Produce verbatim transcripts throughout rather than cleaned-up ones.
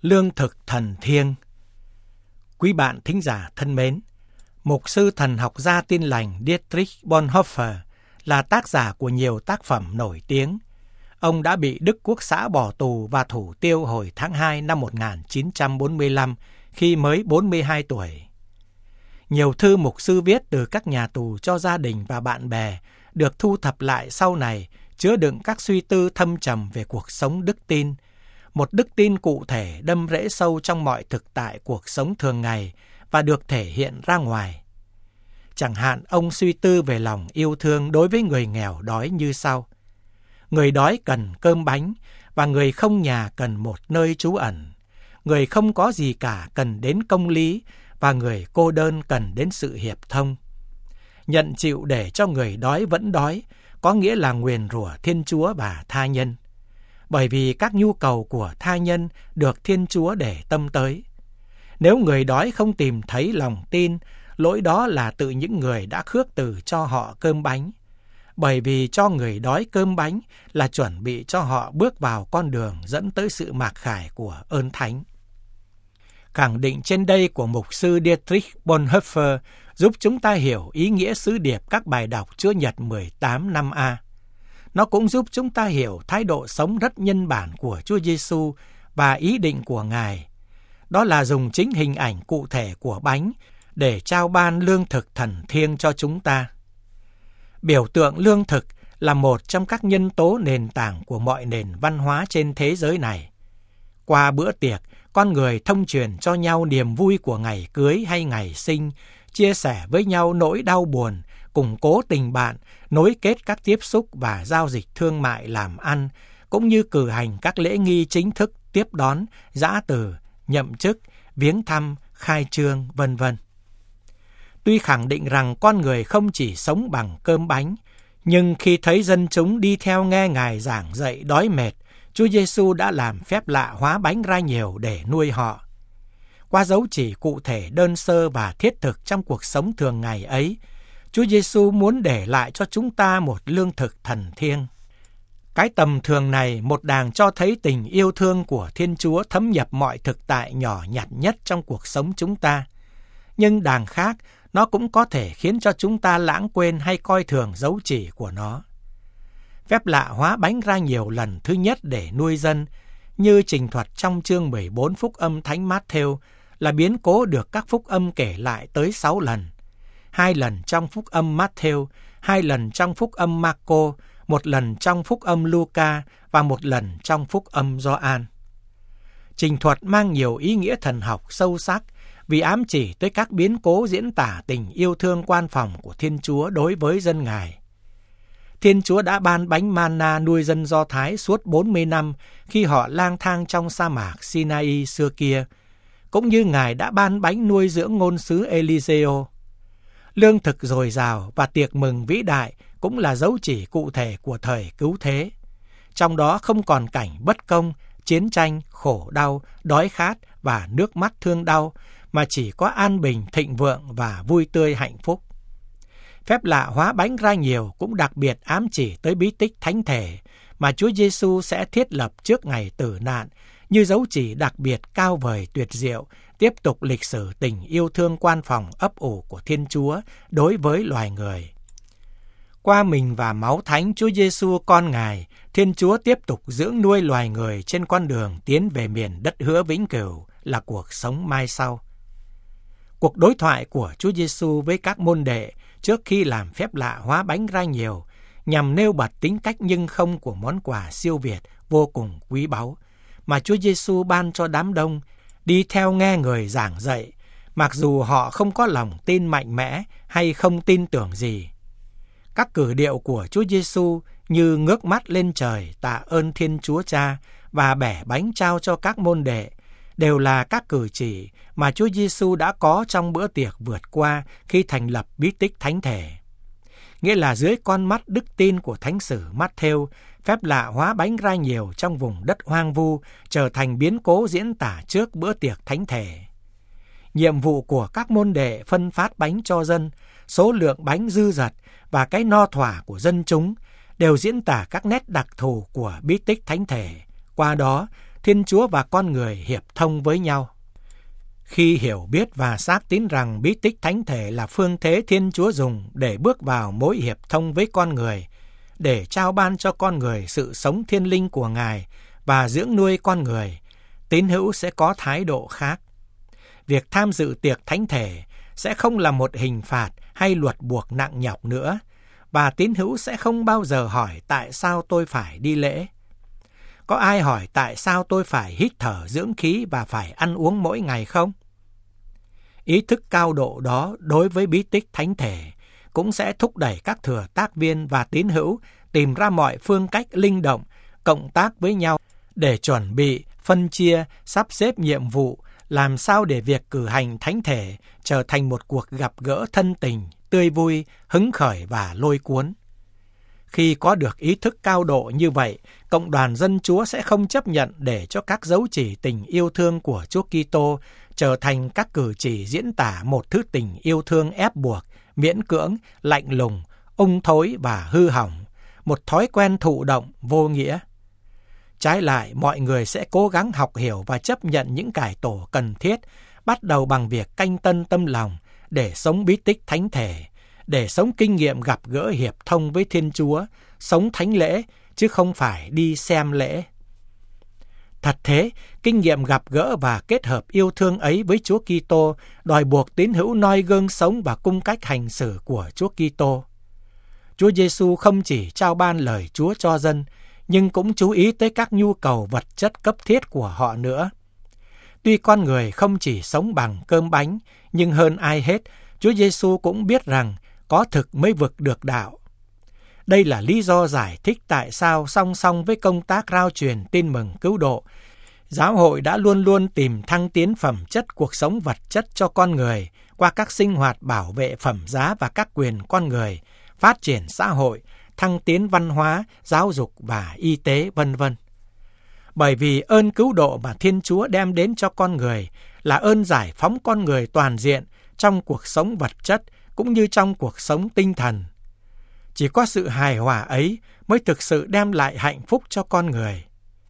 Lương thực thần thiêng. Quý bạn thính giả thân mến, mục sư thần học gia Tin lành Dietrich Bonhoeffer là tác giả của nhiều tác phẩm nổi tiếng. Ông đã bị Đức Quốc xã bỏ tù và thủ tiêu hồi tháng hai năm một nghìn chín trăm bốn mươi lăm khi mới bốn mươi hai tuổi. Nhiều thư mục sư viết từ các nhà tù cho gia đình và bạn bè được thu thập lại sau này, chứa đựng các suy tư thâm trầm về cuộc sống đức tin, một đức tin cụ thể đâm rễ sâu trong mọi thực tại cuộc sống thường ngày và được thể hiện ra ngoài. Chẳng hạn ông suy tư về lòng yêu thương đối với người nghèo đói như sau: người đói cần cơm bánh và người không nhà cần một nơi trú ẩn, người không có gì cả cần đến công lý và người cô đơn cần đến sự hiệp thông. Nhận chịu để cho người đói vẫn đói có nghĩa là nguyền rủa Thiên Chúa và tha nhân, bởi vì các nhu cầu của tha nhân được Thiên Chúa để tâm tới. Nếu người đói không tìm thấy lòng tin, lỗi đó là tự những người đã khước từ cho họ cơm bánh, bởi vì cho người đói cơm bánh là chuẩn bị cho họ bước vào con đường dẫn tới sự mặc khải của ơn thánh. Khẳng định trên đây của mục sư Dietrich Bonhoeffer giúp chúng ta hiểu ý nghĩa sứ điệp các bài đọc Chúa Nhật mười tám năm A. Nó cũng giúp chúng ta hiểu thái độ sống rất nhân bản của Chúa Giêsu và ý định của Ngài. Đó là dùng chính hình ảnh cụ thể của bánh để trao ban lương thực thần thiêng cho chúng ta. Biểu tượng lương thực là một trong các nhân tố nền tảng của mọi nền văn hóa trên thế giới này. Qua bữa tiệc, con người thông truyền cho nhau niềm vui của ngày cưới hay ngày sinh, chia sẻ với nhau nỗi đau buồn, củng cố tình bạn, nối kết các tiếp xúc và giao dịch thương mại làm ăn, cũng như cử hành các lễ nghi chính thức tiếp đón, giã từ, nhậm chức, viếng thăm, khai trương, vân vân. Tuy khẳng định rằng con người không chỉ sống bằng cơm bánh, nhưng khi thấy dân chúng đi theo nghe Ngài giảng dạy đói mệt, Chúa Giêsu đã làm phép lạ hóa bánh ra nhiều để nuôi họ. Qua dấu chỉ cụ thể đơn sơ và thiết thực trong cuộc sống thường ngày ấy, Chúa Giêsu muốn để lại cho chúng ta một lương thực thần thiêng. Cái tầm thường này một đàng cho thấy tình yêu thương của Thiên Chúa thấm nhập mọi thực tại nhỏ nhặt nhất trong cuộc sống chúng ta. Nhưng đàng khác, nó cũng có thể khiến cho chúng ta lãng quên hay coi thường dấu chỉ của nó. Phép lạ hóa bánh ra nhiều lần thứ nhất để nuôi dân, như trình thuật trong chương mười bốn phúc âm Thánh Mát-thêu, là biến cố được các phúc âm kể lại tới sáu lần. Hai lần trong phúc âm Mát-thêu, hai lần trong phúc âm Ma-cô, một lần trong phúc âm Lu-ca và một lần trong phúc âm Gioan. Trình thuật mang nhiều ý nghĩa thần học sâu sắc vì ám chỉ tới các biến cố diễn tả tình yêu thương quan phòng của Thiên Chúa đối với dân Ngài. Thiên Chúa đã ban bánh mana nuôi dân Do Thái suốt bốn mươi năm khi họ lang thang trong sa mạc Sinai xưa kia, cũng như Ngài đã ban bánh nuôi dưỡng ngôn sứ Eliseo. Lương thực dồi dào và tiệc mừng vĩ đại cũng là dấu chỉ cụ thể của thời cứu thế. Trong đó không còn cảnh bất công, chiến tranh, khổ đau, đói khát và nước mắt thương đau, mà chỉ có an bình, thịnh vượng và vui tươi hạnh phúc. Phép lạ hóa bánh ra nhiều cũng đặc biệt ám chỉ tới bí tích thánh thể mà Chúa Giêsu sẽ thiết lập trước ngày tử nạn, như dấu chỉ đặc biệt cao vời tuyệt diệu, tiếp tục lịch sử tình yêu thương quan phòng ấp ủ của Thiên Chúa đối với loài người. Qua mình và máu thánh Chúa Giêsu con Ngài, Thiên Chúa tiếp tục dưỡng nuôi loài người trên con đường tiến về miền đất hứa vĩnh cửu là cuộc sống mai sau. Cuộc đối thoại của Chúa Giêsu với các môn đệ trước khi làm phép lạ hóa bánh ra nhiều nhằm nêu bật tính cách nhưng không của món quà siêu việt vô cùng quý báu mà Chúa Giêsu ban cho đám đông đi theo nghe người giảng dạy, mặc dù họ không có lòng tin mạnh mẽ hay không tin tưởng gì. Các cử điệu của Chúa Giêsu như ngước mắt lên trời tạ ơn Thiên Chúa Cha và bẻ bánh trao cho các môn đệ đều là các cử chỉ mà Chúa Giêsu đã có trong bữa tiệc vượt qua khi thành lập bí tích thánh thể. Nghĩa là dưới con mắt đức tin của thánh sử Mát-thêu, phép lạ hóa bánh ra nhiều trong vùng đất hoang vu trở thành biến cố diễn tả trước bữa tiệc thánh thể. Nhiệm vụ của các môn đệ phân phát bánh cho dân, số lượng bánh dư dật và cái no thỏa của dân chúng đều diễn tả các nét đặc thù của bí tích thánh thể. Qua đó, Thiên Chúa và con người hiệp thông với nhau. Khi hiểu biết và xác tín rằng bí tích thánh thể là phương thế Thiên Chúa dùng để bước vào mối hiệp thông với con người, để trao ban cho con người sự sống thiên linh của Ngài và dưỡng nuôi con người, tín hữu sẽ có thái độ khác. Việc tham dự tiệc thánh thể sẽ không là một hình phạt hay luật buộc nặng nhọc nữa, và tín hữu sẽ không bao giờ hỏi tại sao tôi phải đi lễ. Có ai hỏi tại sao tôi phải hít thở dưỡng khí và phải ăn uống mỗi ngày không? Ý thức cao độ đó đối với bí tích thánh thể cũng sẽ thúc đẩy các thừa tác viên và tín hữu tìm ra mọi phương cách linh động, cộng tác với nhau để chuẩn bị, phân chia, sắp xếp nhiệm vụ, làm sao để việc cử hành thánh thể trở thành một cuộc gặp gỡ thân tình, tươi vui, hứng khởi và lôi cuốn. Khi có được ý thức cao độ như vậy, cộng đoàn dân Chúa sẽ không chấp nhận để cho các dấu chỉ tình yêu thương của Chúa Kitô trở thành các cử chỉ diễn tả một thứ tình yêu thương ép buộc, miễn cưỡng, lạnh lùng, ung thối và hư hỏng, một thói quen thụ động, vô nghĩa. Trái lại, mọi người sẽ cố gắng học hiểu và chấp nhận những cải tổ cần thiết, bắt đầu bằng việc canh tân tâm lòng để sống bí tích thánh thể, để sống kinh nghiệm gặp gỡ hiệp thông với Thiên Chúa, sống thánh lễ, chứ không phải đi xem lễ. Thật thế, kinh nghiệm gặp gỡ và kết hợp yêu thương ấy với Chúa Kitô đòi buộc tín hữu noi gương sống và cung cách hành xử của Chúa Kitô. Chúa Giêsu không chỉ trao ban lời Chúa cho dân, nhưng cũng chú ý tới các nhu cầu vật chất cấp thiết của họ nữa. Tuy con người không chỉ sống bằng cơm bánh, nhưng hơn ai hết, Chúa Giêsu cũng biết rằng có thực mới vực được đạo. Đây là lý do giải thích tại sao song song với công tác rao truyền tin mừng cứu độ, giáo hội đã luôn luôn tìm thăng tiến phẩm chất cuộc sống vật chất cho con người qua các sinh hoạt bảo vệ phẩm giá và các quyền con người, phát triển xã hội, thăng tiến văn hóa, giáo dục và y tế, vân vân. Bởi vì ơn cứu độ mà Thiên Chúa đem đến cho con người là ơn giải phóng con người toàn diện trong cuộc sống vật chất cũng như trong cuộc sống tinh thần. Chỉ có sự hài hòa ấy mới thực sự đem lại hạnh phúc cho con người.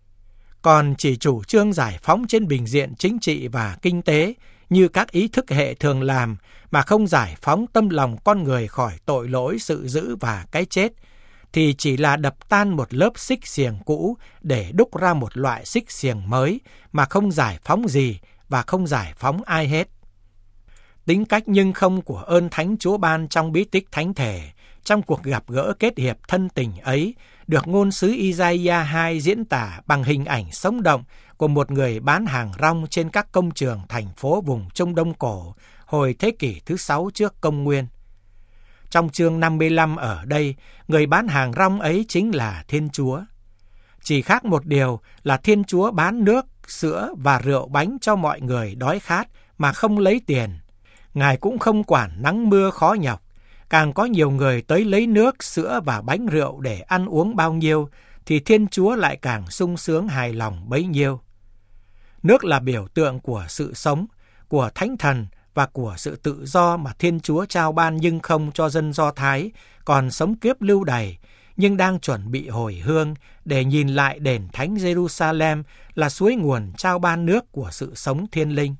Còn chỉ chủ trương giải phóng trên bình diện chính trị và kinh tế như các ý thức hệ thường làm mà không giải phóng tâm lòng con người khỏi tội lỗi, sự dữ và cái chết, thì chỉ là đập tan một lớp xích xiềng cũ để đúc ra một loại xích xiềng mới mà không giải phóng gì và không giải phóng ai hết. Tính cách nhưng không của ơn Thánh Chúa ban trong bí tích thánh thể, trong cuộc gặp gỡ kết hiệp thân tình ấy, được ngôn sứ Isaiah hai diễn tả bằng hình ảnh sống động của một người bán hàng rong trên các công trường thành phố vùng Trung Đông cổ hồi thế kỷ thứ sáu trước công nguyên. Trong chương năm mươi lăm ở đây, người bán hàng rong ấy chính là Thiên Chúa. Chỉ khác một điều là Thiên Chúa bán nước, sữa và rượu bánh cho mọi người đói khát mà không lấy tiền. Ngài cũng không quản nắng mưa khó nhọc. Càng có nhiều người tới lấy nước, sữa và bánh rượu để ăn uống bao nhiêu, thì Thiên Chúa lại càng sung sướng hài lòng bấy nhiêu. Nước là biểu tượng của sự sống, của Thánh Thần và của sự tự do mà Thiên Chúa trao ban nhưng không cho dân Do Thái, còn sống kiếp lưu đày, nhưng đang chuẩn bị hồi hương để nhìn lại đền Thánh Jerusalem là suối nguồn trao ban nước của sự sống thiên linh.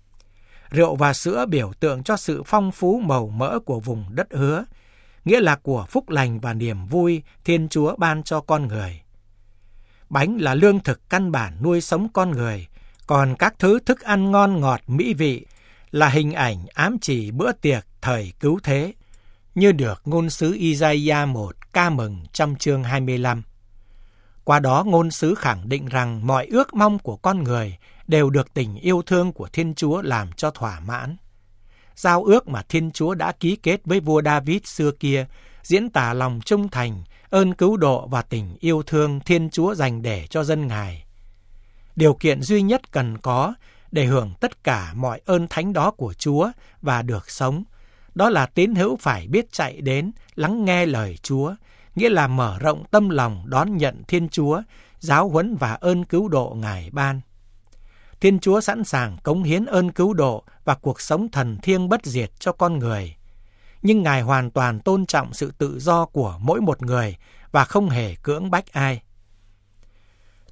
Rượu và sữa biểu tượng cho sự phong phú màu mỡ của vùng đất hứa, nghĩa là của phúc lành và niềm vui Thiên Chúa ban cho con người. Bánh là lương thực căn bản nuôi sống con người, còn các thứ thức ăn ngon ngọt mỹ vị là hình ảnh ám chỉ bữa tiệc thời cứu thế, như được ngôn sứ Isaiah một ca mừng trong chương hai mươi lăm. Qua đó ngôn sứ khẳng định rằng mọi ước mong của con người đều được tình yêu thương của Thiên Chúa làm cho thỏa mãn. Giao ước mà Thiên Chúa đã ký kết với vua David xưa kia diễn tả lòng trung thành, ơn cứu độ và tình yêu thương Thiên Chúa dành để cho dân Ngài. Điều kiện duy nhất cần có để hưởng tất cả mọi ơn thánh đó của Chúa và được sống, đó là tín hữu phải biết chạy đến, lắng nghe lời Chúa, nghĩa là mở rộng tâm lòng đón nhận Thiên Chúa, giáo huấn và ơn cứu độ Ngài ban. Thiên Chúa sẵn sàng cống hiến ơn cứu độ và cuộc sống thần thiêng bất diệt cho con người. Nhưng Ngài hoàn toàn tôn trọng sự tự do của mỗi một người và không hề cưỡng bách ai.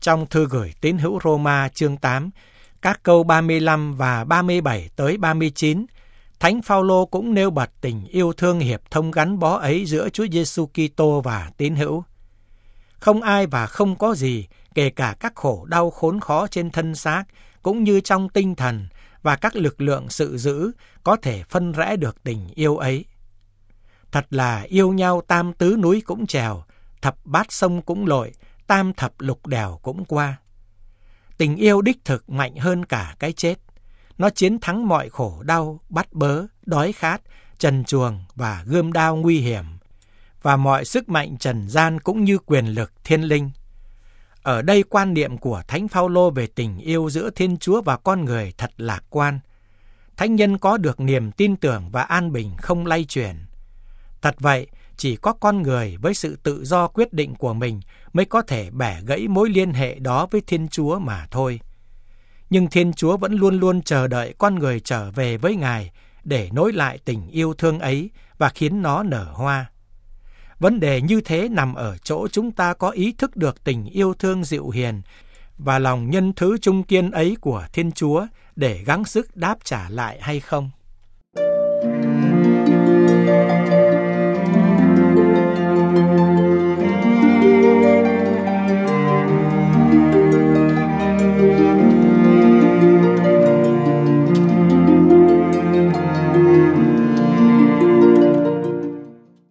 trong thư gửi tín hữu Roma chương tám, các câu ba mươi lăm và ba mươi bảy tới ba mươi chín, Thánh Phaolô cũng nêu bật tình yêu thương hiệp thông gắn bó ấy giữa Chúa Giêsu Kitô và tín hữu. Không ai và không có gì, kể cả các khổ đau khốn khó trên thân xác, cũng như trong tinh thần và các lực lượng sự dữ, có thể phân rẽ được tình yêu ấy. Thật là yêu nhau tam tứ núi cũng trèo, thập bát sông cũng lội, tam thập lục đèo cũng qua. Tình yêu đích thực mạnh hơn cả cái chết. Nó chiến thắng mọi khổ đau, bắt bớ, đói khát, trần truồng và gươm đao nguy hiểm, và mọi sức mạnh trần gian cũng như quyền lực thiên linh. Ở đây quan niệm của Thánh Phaolô về tình yêu giữa Thiên Chúa và con người thật lạc quan. Thánh nhân có được niềm tin tưởng và an bình không lay chuyển. Thật vậy, chỉ có con người với sự tự do quyết định của mình mới có thể bẻ gãy mối liên hệ đó với Thiên Chúa mà thôi. Nhưng Thiên Chúa vẫn luôn luôn chờ đợi con người trở về với Ngài để nối lại tình yêu thương ấy và khiến nó nở hoa. Vấn đề như thế nằm ở chỗ chúng ta có ý thức được tình yêu thương dịu hiền và lòng nhân thứ trung kiên ấy của Thiên Chúa để gắng sức đáp trả lại hay không.